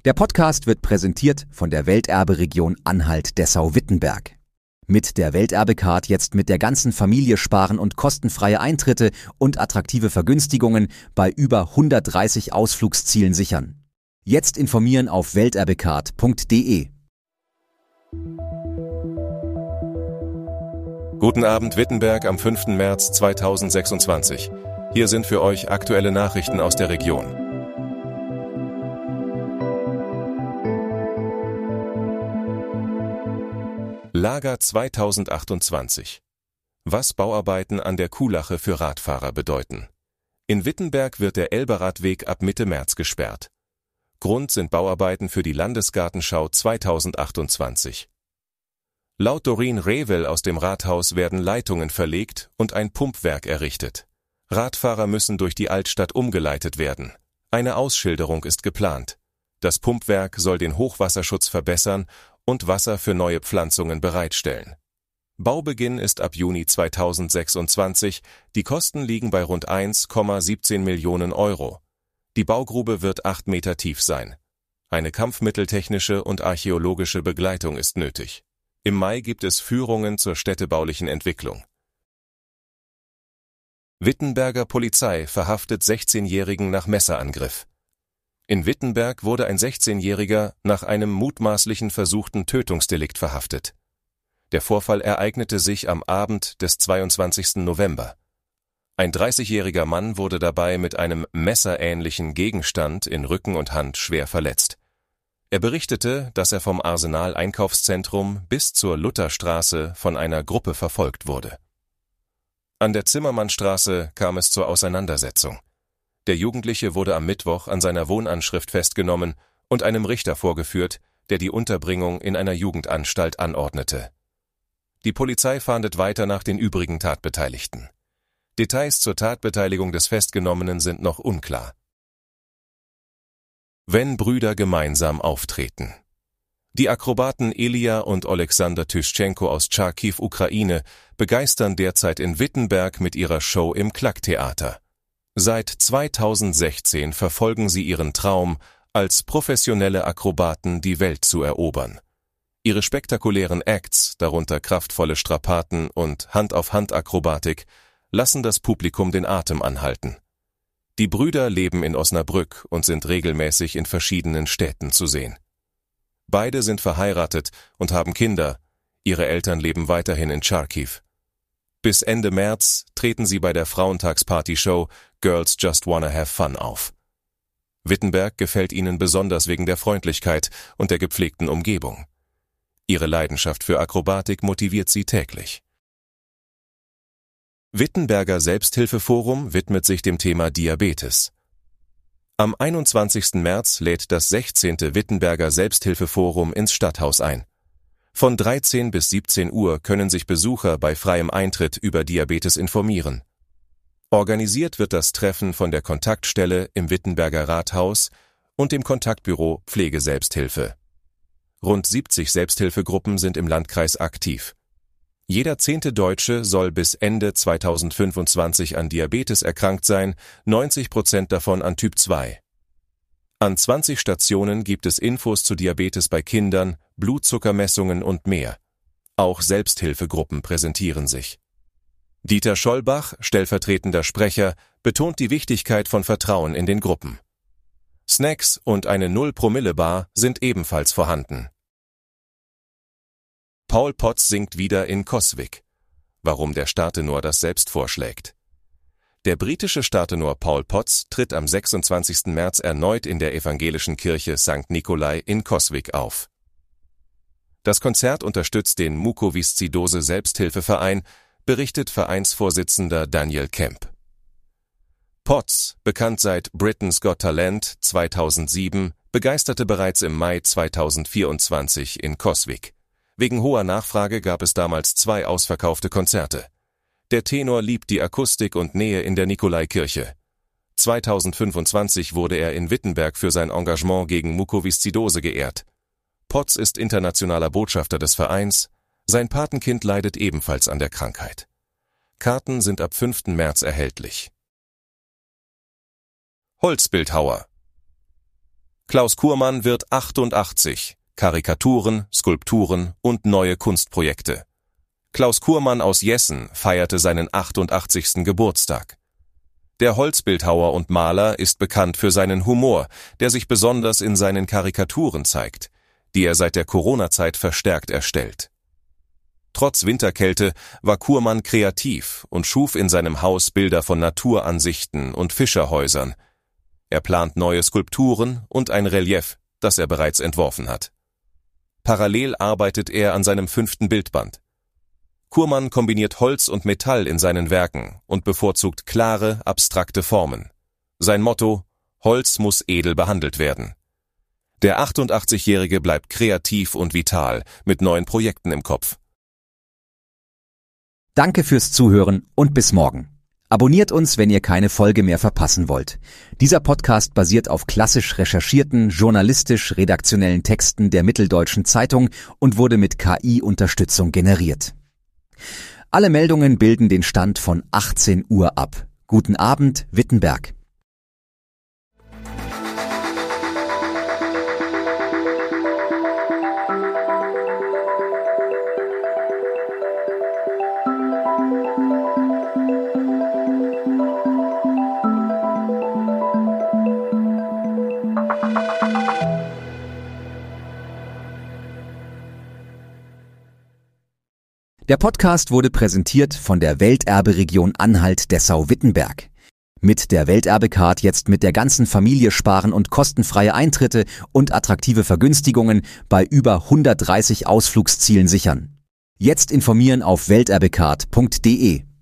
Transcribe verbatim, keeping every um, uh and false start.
Der Podcast wird präsentiert von der Welterbe-Region Anhalt-Dessau-Wittenberg. Mit der Welterbe-Card jetzt mit der ganzen Familie sparen und kostenfreie Eintritte und attraktive Vergünstigungen bei über hundertdreißig Ausflugszielen sichern. Jetzt informieren auf welterbecard punkt de. Guten Abend Wittenberg am fünften März zweitausendsechsundzwanzig. Hier sind für euch aktuelle Nachrichten aus der Region. Lager zweitausendachtundzwanzig. Was Bauarbeiten an der Kuhlache für Radfahrer bedeuten. In Wittenberg wird der Elberadweg ab Mitte März gesperrt. Grund sind Bauarbeiten für die Landesgartenschau zweitausendachtundzwanzig. Laut Doreen Rehwell aus dem Rathaus werden Leitungen verlegt und ein Pumpwerk errichtet. Radfahrer müssen durch die Altstadt umgeleitet werden. Eine Ausschilderung ist geplant. Das Pumpwerk soll den Hochwasserschutz verbessern und Wasser für neue Pflanzungen bereitstellen. Baubeginn ist ab Juni zweitausendsechsundzwanzig, die Kosten liegen bei rund eins Komma siebzehn Millionen Euro. Die Baugrube wird acht Meter tief sein. Eine kampfmitteltechnische und archäologische Begleitung ist nötig. Im Mai gibt es Führungen zur städtebaulichen Entwicklung. Wittenberger Polizei verhaftet sechzehnjährigen nach Messerangriff. In Wittenberg wurde ein sechzehnjähriger nach einem mutmaßlichen versuchten Tötungsdelikt verhaftet. Der Vorfall ereignete sich am Abend des zweiundzwanzigsten November. Ein dreißigjähriger Mann wurde dabei mit einem messerähnlichen Gegenstand in Rücken und Hand schwer verletzt. Er berichtete, dass er vom Arsenal-Einkaufszentrum bis zur Lutherstraße von einer Gruppe verfolgt wurde. An der Zimmermannstraße kam es zur Auseinandersetzung. Der Jugendliche wurde am Mittwoch an seiner Wohnanschrift festgenommen und einem Richter vorgeführt, der die Unterbringung in einer Jugendanstalt anordnete. Die Polizei fahndet weiter nach den übrigen Tatbeteiligten. Details zur Tatbeteiligung des Festgenommenen sind noch unklar. Wenn Brüder gemeinsam auftreten. Die Akrobaten Ilja und Alexander Tyschenko aus Charkiw, Ukraine, begeistern derzeit in Wittenberg mit ihrer Show im Klack-Theater. Seit zweitausendsechzehn verfolgen sie ihren Traum, als professionelle Akrobaten die Welt zu erobern. Ihre spektakulären Acts, darunter kraftvolle Strapaten und Hand-auf-Hand-Akrobatik, lassen das Publikum den Atem anhalten. Die Brüder leben in Osnabrück und sind regelmäßig in verschiedenen Städten zu sehen. Beide sind verheiratet und haben Kinder, ihre Eltern leben weiterhin in Charkiw. Bis Ende März treten sie bei der Frauentagsparty-Show Girls Just Wanna Have Fun auf. Wittenberg gefällt ihnen besonders wegen der Freundlichkeit und der gepflegten Umgebung. Ihre Leidenschaft für Akrobatik motiviert sie täglich. Wittenberger Selbsthilfeforum widmet sich dem Thema Diabetes. Am einundzwanzigsten März lädt das sechzehnte Wittenberger Selbsthilfeforum ins Stadthaus ein. Von dreizehn bis siebzehn Uhr können sich Besucher bei freiem Eintritt über Diabetes informieren. Organisiert wird das Treffen von der Kontaktstelle im Wittenberger Rathaus und dem Kontaktbüro Pflegeselbsthilfe. Rund siebzig Selbsthilfegruppen sind im Landkreis aktiv. Jeder zehnte Deutsche soll bis Ende zweitausendfünfundzwanzig an Diabetes erkrankt sein, neunzig Prozent davon an Typ zwei. An zwanzig Stationen gibt es Infos zu Diabetes bei Kindern, Blutzuckermessungen und mehr. Auch Selbsthilfegruppen präsentieren sich. Dieter Schollbach, stellvertretender Sprecher, betont die Wichtigkeit von Vertrauen in den Gruppen. Snacks und eine Null-Promille-Bar sind ebenfalls vorhanden. Paul Potts singt wieder in Coswig. Warum der Startenor das selbst vorschlägt. Der britische Startenor Paul Potts tritt am sechsundzwanzigsten März erneut in der evangelischen Kirche Sankt Nikolai in Coswig auf. Das Konzert unterstützt den Mukoviszidose-Selbsthilfeverein, berichtet Vereinsvorsitzender Daniel Kemp. Potts, bekannt seit Britain's Got Talent zweitausendsieben, begeisterte bereits im Mai zweitausendvierundzwanzig in Coswig. Wegen hoher Nachfrage gab es damals zwei ausverkaufte Konzerte. Der Tenor liebt die Akustik und Nähe in der Nikolaikirche. zweitausendfünfundzwanzig wurde er in Wittenberg für sein Engagement gegen Mukoviszidose geehrt. Potts ist internationaler Botschafter des Vereins, sein Patenkind leidet ebenfalls an der Krankheit. Karten sind ab fünften März erhältlich. Holzbildhauer. Klaus Kurmann wird achtundachtzig. Karikaturen, Skulpturen und neue Kunstprojekte. Klaus Kurmann aus Jessen feierte seinen achtundachtzigsten Geburtstag. Der Holzbildhauer und Maler ist bekannt für seinen Humor, der sich besonders in seinen Karikaturen zeigt, die er seit der Corona-Zeit verstärkt erstellt. Trotz Winterkälte war Kurmann kreativ und schuf in seinem Haus Bilder von Naturansichten und Fischerhäusern. Er plant neue Skulpturen und ein Relief, das er bereits entworfen hat. Parallel arbeitet er an seinem fünften Bildband. Kurmann kombiniert Holz und Metall in seinen Werken und bevorzugt klare, abstrakte Formen. Sein Motto: Holz muss edel behandelt werden. Der achtundachtzigjährige bleibt kreativ und vital, mit neuen Projekten im Kopf. Danke fürs Zuhören und bis morgen. Abonniert uns, wenn ihr keine Folge mehr verpassen wollt. Dieser Podcast basiert auf klassisch recherchierten, journalistisch-redaktionellen Texten der Mitteldeutschen Zeitung und wurde mit K I-Unterstützung generiert. Alle Meldungen bilden den Stand von achtzehn Uhr ab. Guten Abend, Wittenberg. Der Podcast wurde präsentiert von der Welterberegion Anhalt-Dessau-Wittenberg. Mit der Welterbecard jetzt mit der ganzen Familie sparen und kostenfreie Eintritte und attraktive Vergünstigungen bei über hundertdreißig Ausflugszielen sichern. Jetzt informieren auf welterbecard punkt de.